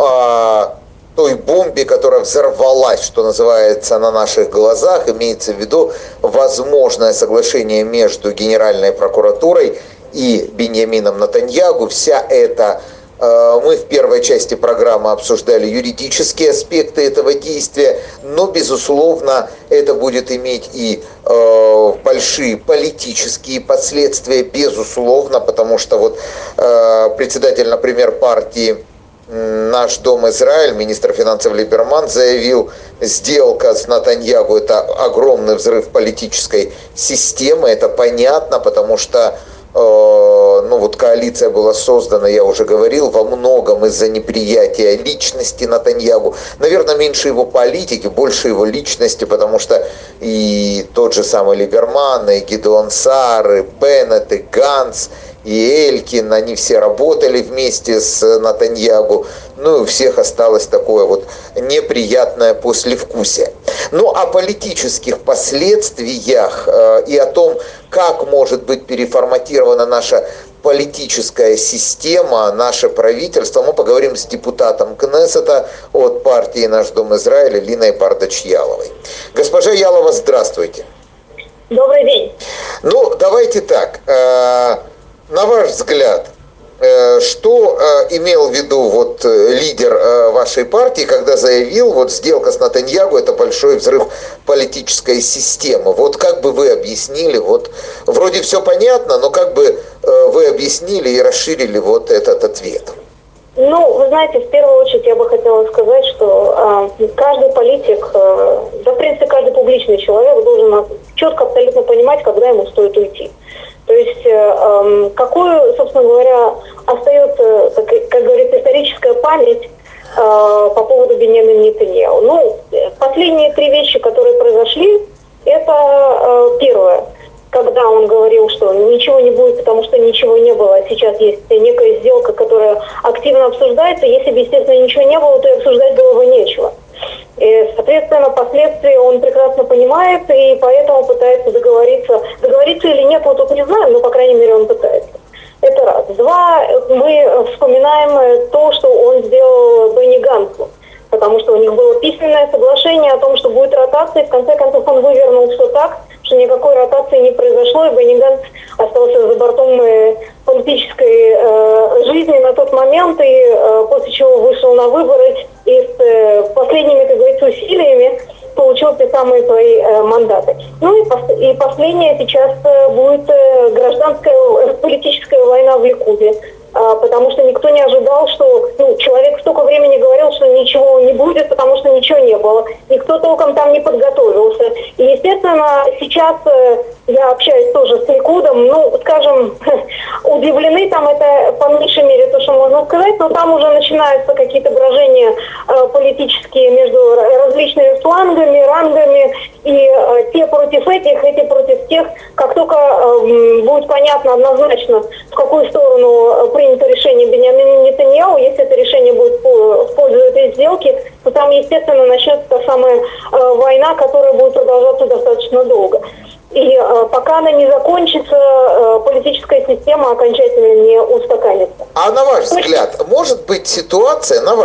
о той бомбе, которая взорвалась, что называется, на наших глазах, имеется в виду возможное соглашение между Генеральной прокуратурой и Биньямином Нетаньяху. Вся эта мы в первой части программы обсуждали юридические аспекты этого действия, но, безусловно, это будет иметь и большие политические последствия, безусловно, потому что вот председатель, например, партии «Наш дом Израиль», министр финансов Либерман, заявил, сделка с Нетаньяху – это огромный взрыв политической системы, это понятно, потому что коалиция была создана, я уже говорил, во многом из-за неприятия личности Нетаньяху. Наверное, меньше его политики, больше его личности, потому что и тот же самый Либерман, и Гидеон Саар, и Беннет, и Ганц, и Элькин, они все работали вместе с Нетаньяху. Ну и у всех осталось такое вот неприятное послевкусие. Ну о политических последствиях и о том, как может быть переформатирована наша политическая система, наше правительство, мы поговорим с депутатом Кнессета от партии «Наш дом Израиль» Линой Бардачь-Яловой. Госпожа Ялова, здравствуйте. Добрый день. Ну, давайте так. На ваш взгляд, что имел в виду вот лидер вашей партии, когда заявил, вот сделка с Нетаньяху – это большой взрыв политической системы? Вот как бы вы объяснили, вот вроде все понятно, но как бы вы объяснили и расширили вот этот ответ? Ну, вы знаете, в первую очередь я бы хотела сказать, что каждый политик, да, в принципе, каждый публичный человек должен четко абсолютно понимать, когда ему стоит уйти. То есть, какую, собственно говоря, остается, как говорится, историческая память по поводу Биньямина Нетаньяху. Ну, последние 3 вещи, которые произошли, это первое, когда он говорил, что ничего не будет, потому что ничего не было, а сейчас есть некая сделка, которая активно обсуждается. Если бы, естественно, ничего не было, то и обсуждать было бы нечего. И, соответственно, последствия он прекрасно понимает, и поэтому пытается договориться. Договориться или нет, мы тут не знаем, но, по крайней мере, он пытается. Это раз. 2, мы вспоминаем то, что он сделал Бенни Ганцу, потому что у них было письменное соглашение о том, что будет ротация, и в конце концов он вывернул все так, что никакой ротации не произошло, и Бенни Ганц остался за бортом политической жизни на тот момент, и после чего вышел на выборы и с последними, как говорится, усилиями получил те самые свои мандаты. Ну и последнее сейчас будет гражданская политическая война в Ликуде, потому что никто не ожидал, что человек столько времени говорил, что ничего не будет, потому что ничего не было. Никто толком там не подготовился. И, естественно, сейчас я общаюсь тоже с Ликудом, скажем, удивлены там, это по меньшей мере то, что можно сказать, но там уже начинаются какие-то брожения политические между различными флангами, рангами, и те против этих, эти против тех. Как только будет понятно однозначно, в какую сторону принято решение Биньямина Нетаньяху, если это решение будет в пользу этой сделки, то там, естественно, начнется та самая война, которая будет продолжаться достаточно долго. И пока она не закончится, политическая система окончательно не устаканится. А на ваш взгляд, может быть ситуация, на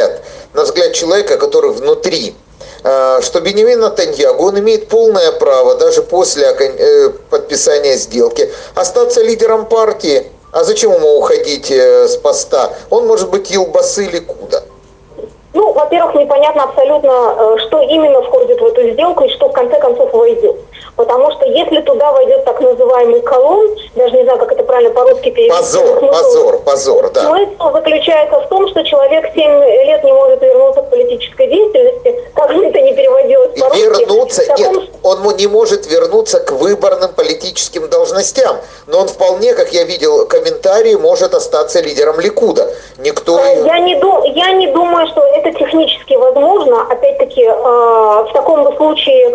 взгляд человека, который внутри, что Биньямин Нетаньяху, он имеет полное право, даже после подписания сделки, остаться лидером партии? А зачем ему уходить с поста? Он может быть Елбасы Ликуда. Во-первых, непонятно абсолютно, что именно входит в эту сделку и что в конце концов войдет. Потому что если туда войдет так называемый колонн, даже не знаю, как это правильно по-русски перевести. Позор, да. Смысл заключается в том, что человек 7 лет не может вернуться к политической деятельности, как бы это ни переводилось по-русски. Он не может вернуться к выборным политическим должностям, но он вполне, как я видел комментарии, может остаться лидером Ликуда. Я не думаю, что это технически возможно. Опять-таки, в таком случае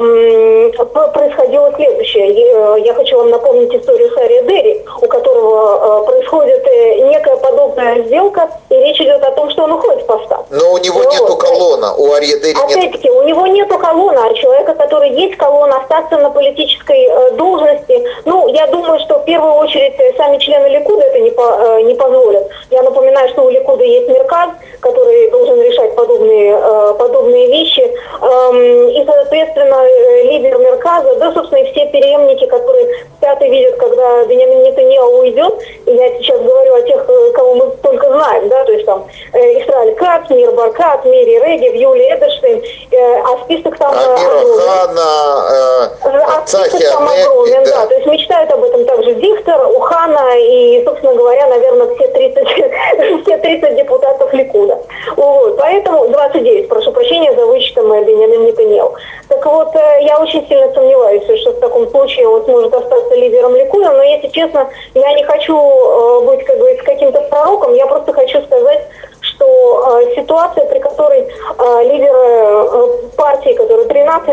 происходило следующее. Я хочу вам напомнить историю с Ария Дери, у которого происходит некая подобная сделка, и речь идет о том, что он уходит с поста. Но у него нету колонна, у Ария Дери нет. Опять-таки, у у него нету колонны, а человека, который есть колонна, остаться на политической должности, ну, я думаю, что в первую очередь сами члены Ликуда это не позволят. Я напоминаю, что у Ликуда есть Мерказ, который должен решать подобные вещи, и, соответственно, лидер Мерказа, да, собственно, и все преемники, которые спят и видят, когда Биньямин Нетаньяху уйдет, и я сейчас говорю о тех, кого мы только знаем, да, то есть там Исраэль Кац, Нир Баркат, Мири Регев, Юлия Эдерштейн, а список там огромен. Список там огромен, да, то есть мечтают об этом также Дихтер, Ухана и, собственно говоря, наверное, все 30 депутатов Ликуда. Вот, поэтому 29, прошу прощения за вычетом Биньямин Нетаньяху. Так вот, я очень сильно сомневаюсь, что в таком случае он сможет остаться лидером Ликуда, но, если честно, я не хочу быть, как говорится, каким-то пророком, я просто хочу сказать, что ситуация, при которой лидер партии, который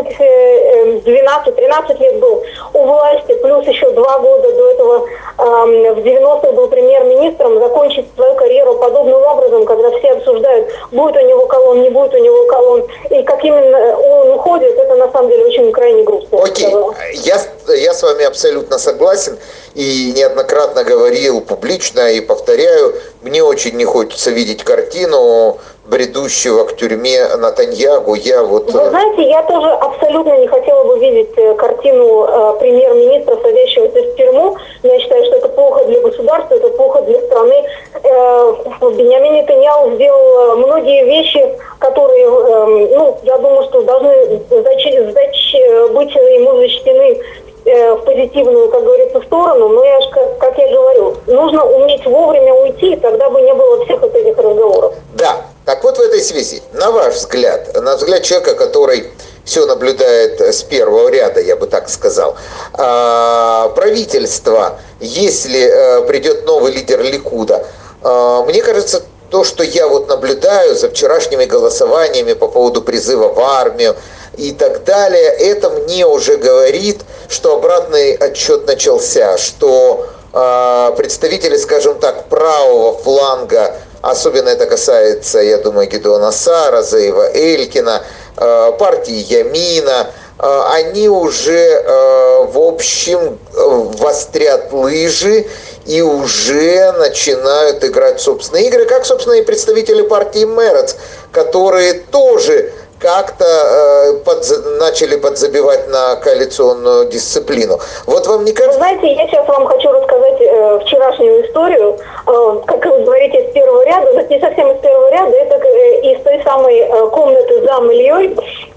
12-13 лет был у власти, плюс еще 2 года до этого в 90-х был премьер-министром, закончить свою карьеру подобным образом, когда все обсуждают, будет у него колонн, не будет у него колонн, и как именно он уходит, это на самом деле очень крайне грустно. Окей, я с вами абсолютно согласен и неоднократно говорил публично и повторяю, мне очень не хочется видеть картину бредущего к тюрьме Нетаньяху. Вы знаете, я тоже абсолютно не хотела бы видеть картину премьер-министра, садящегося в тюрьму. Я считаю, что это плохо для государства, это плохо для страны. Биньямин Нетаньяху сделал многие вещи, которые, я думаю, что должны быть ему зачтены в позитивную, как говорится, сторону, но как я говорю, нужно уметь вовремя уйти, тогда бы не было всех вот этих разговоров. Да, так вот в этой связи, на ваш взгляд, на взгляд человека, который все наблюдает с первого ряда, я бы так сказал, правительство, если придет новый лидер Ликуда, мне кажется, то, что я наблюдаю за вчерашними голосованиями по поводу призыва в армию и так далее, это мне уже говорит, что обратный отсчет начался, что представители, скажем так, правого фланга, особенно это касается, я думаю, Гидеона Саара, Заева Элькина, партии Ямина, они уже, в общем, вострят лыжи и уже начинают играть собственные игры, как, собственно, и представители партии Мерец, которые тоже как-то начали подзабивать на коалиционную дисциплину. Вот вам не кажется? Вы знаете, я сейчас вам хочу рассказать вчерашнюю историю, как вы говорите, с первого ряда, но не совсем из первого ряда, это из той самой комнаты за Ильей,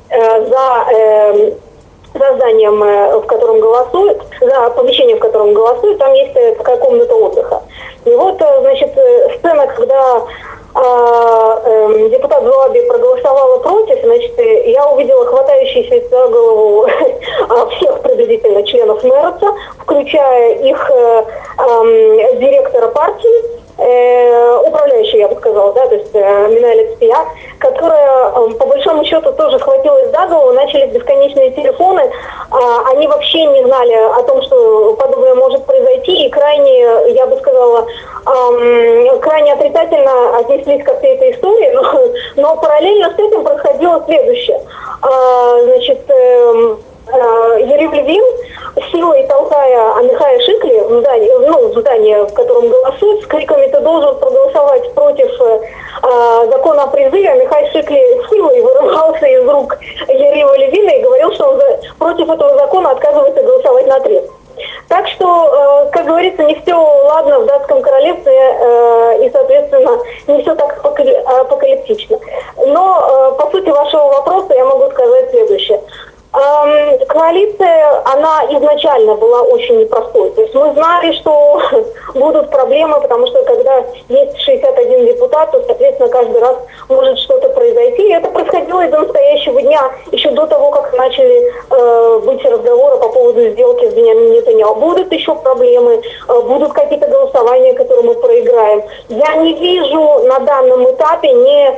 за зданием, в котором голосуют, за помещением, в котором голосуют, там есть такая комната отдыха. И вот, значит, сцена, когда депутат Зуаби проголосовала против, значит, я увидела хватающиеся за голову всех приблизительно членов Мерца, включая их директора партии, управляющая, я бы сказала, да, то есть Миналь Цпия, которая по большому счету тоже схватилась за голову, начались бесконечные телефоны, они вообще не знали о том, что подобное может произойти, и крайне, я бы сказала, крайне отрицательно отнеслись ко всей этой истории, но параллельно с этим происходило следующее. Значит, Ярив Левин, силой толкая Амихая Шикли в здание, в котором голосуют, с криками «Ты должен проголосовать против закона о призыве», Амихай Шикли силой вырывался из рук Ярива Левина и говорил, что он против этого закона отказывается голосовать наотрез. Так что, как говорится, не все ладно в датском королевстве и, соответственно, не все так апокалиптично. Но, по сути вашего вопроса я могу сказать следующее. Коалиция, она изначально была очень непростой. То есть мы знали, что будут проблемы, потому что когда есть 61 депутат, то, соответственно, каждый раз может что-то произойти. И это происходило и до настоящего дня, еще до того, как начали быть разговоры по поводу сделки с Биньямином Нетаньяху. Будут еще проблемы, будут какие-то голосования, которые мы проиграем. Я не вижу на данном этапе ни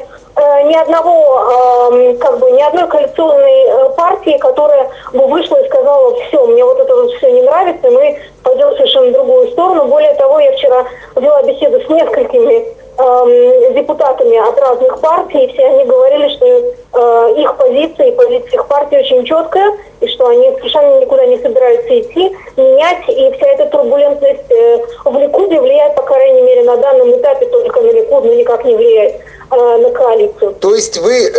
одной коалиционной партии, которая бы вышла и сказала: все, мне вот это вот все не нравится, мы пойдем в совершенно другую сторону. Более того, я вчера вела беседу с несколькими депутатами от разных партий, и все они говорили, что их позиция и позиция их партии очень четкая, и что они совершенно никуда не собираются идти, менять, и вся эта турбулентность в Ликуде влияет, по крайней мере, на данном этапе только на Ликуд, но никак не влияет на коалицию. То есть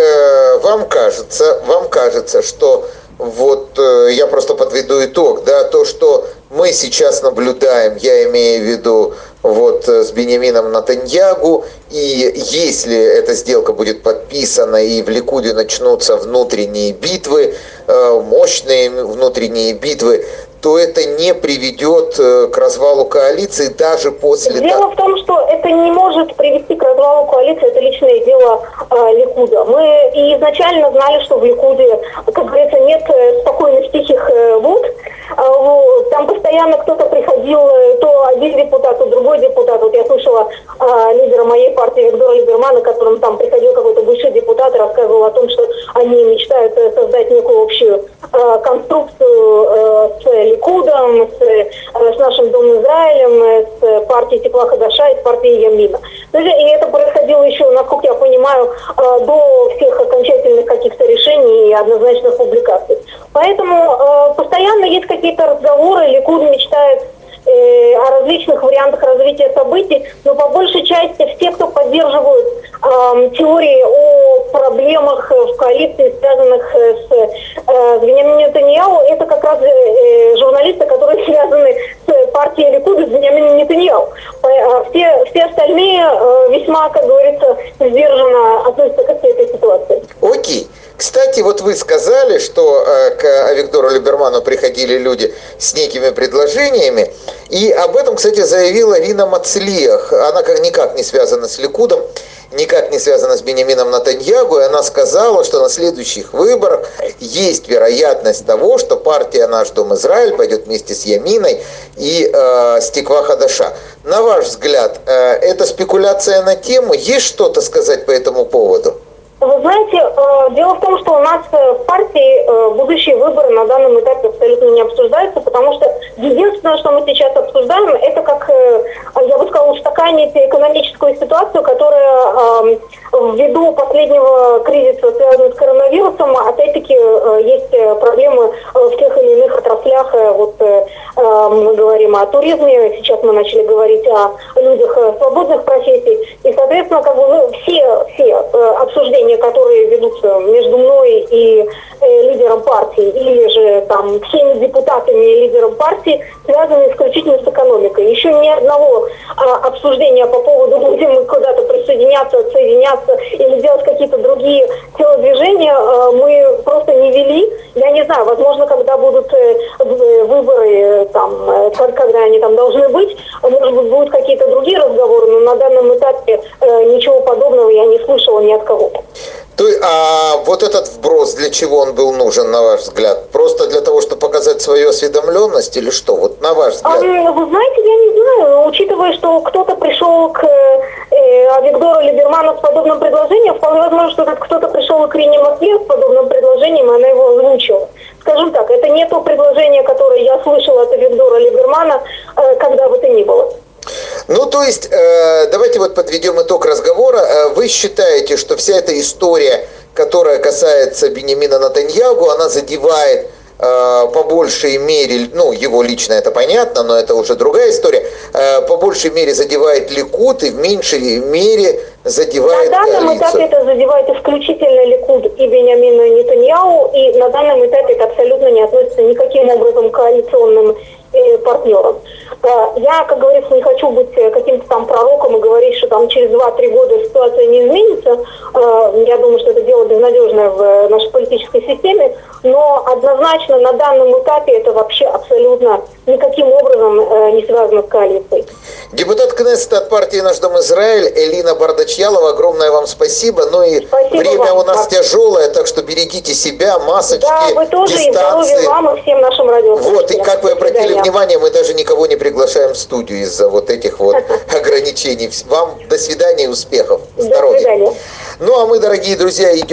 вам кажется, что вот я просто подведу итог, да, то, что мы сейчас наблюдаем, я имею в виду вот с Биньямином Нетаньяху, и если эта сделка будет подписана и в Ликуде начнутся внутренние битвы, мощные внутренние битвы, то это не приведет к развалу коалиции даже после... Дело в том, что это не может привести к развалу коалиции, это личное дело Ликуда. Мы и изначально знали, что в Ликуде, как говорится, нет спокойных тихих вод. Там постоянно кто-то приходил, то один депутат, то другой депутат. Вот я слышала лидера моей партии Авигдора Либермана, которым там приходил какой-то бывший депутат и рассказывал о том, что они мечтают создать некую общую конструкцию с Ликудом, с нашим Домом Израилем, с партией Тиква Хадаша и с партией Ямина. И это происходило еще, насколько я понимаю, до всех окончательных каких-то решений и однозначных публикаций. Поэтому постоянно есть какие-то разговоры, Ликуд мечтает о различных вариантах развития событий, но по большей части все, кто поддерживают теории о проблемах в коалиции, связанных с Биньямином Нетаньяху, это как раз журналисты, которые связаны с партией Ликуда, с Биньямином Нетаньяху. Все остальные весьма, как говорится, сдержанно относятся к этой ситуации. Окей. Кстати, вот вы сказали, что к Авигдору Либерману приходили люди с некими предложениями, и об этом, кстати, заявила Рина Мацлиах. Она никак не связана с Ликудом, никак не связана с Биньямином Нетаньяху, и она сказала, что на следующих выборах есть вероятность того, что партия «Наш Дом Израиль» пойдет вместе с Яминой и с Тиква Хадаша. На ваш взгляд, это спекуляция на тему? Есть что-то сказать по этому поводу? Вы знаете, дело в том, что у нас в партии будущие выборы на данном этапе абсолютно не обсуждаются, потому что единственное, что мы сейчас обсуждаем, это как, я бы сказала, устаканить экономическую ситуацию, которая ввиду последнего кризиса, связанного с коронавирусом, опять-таки есть проблемы в тех или иных отраслях. Вот мы говорим о туризме, сейчас мы начали говорить о людях свободных профессий, и, соответственно, как бы все обсуждения, которые ведутся между мной и лидером партии, или же там всеми депутатами и лидером партии, связаны исключительно с экономикой. Еще ни одного обсуждения по поводу, будем мы куда-то присоединяться, отсоединяться или делать какие-то другие телодвижения, мы просто не вели. Я не знаю, возможно, когда будут выборы, там, когда они там должны быть, может быть, будут какие-то другие разговоры, но на данном этапе ничего подобного я не слышала ни от кого. А вот этот вброс, для чего он был нужен, на ваш взгляд? Просто для того, чтобы показать свою осведомленность или что? Вот на ваш взгляд. Вы знаете, я не знаю. Учитывая, что кто-то пришел к Авигдору Либерману с подобным предложением, вполне возможно, что кто-то пришел к Рине Мацлиах с подобным предложением, и она его озвучила. Скажем так, это не то предложение, которое я слышала от Авигдора Либермана, когда бы то ни было. Ну, то есть, давайте вот подведем итог разговора. Вы считаете, что вся эта история, которая касается Биньямина Нетаньяху, она задевает по большей мере, ну, его лично это понятно, но это уже другая история, по большей мере задевает Ликуд и в меньшей мере задевает коалицию? На данном этапе это задевает исключительно Ликуд и Биньямина Нетаньяху, и на данном этапе это абсолютно не относится никаким образом к коалиционным партнерам. Я, как говорится, не хочу быть каким-то там пророком и говорить, что там через 2-3 года ситуация не изменится. Я думаю, что это дело безнадежное в нашей политической системе, но однозначно на данном этапе это вообще абсолютно никаким образом не связано с коалицией. Депутат Кнессета от партии «Наш Дом Израиль» Элина Бардачьялова, огромное вам спасибо. Ну и спасибо время вам, у нас тяжелое, так что берегите себя, масочки, да, вы тоже, дистанции. И здоровья вам и всем нашим радиослушателям. Вот, и как вы обратили внимание, мы даже никого не приглашаем в студию из-за вот этих вот ограничений. Вам до свидания и успехов. Здоровья. До свидания. Ну а мы, дорогие друзья, идем.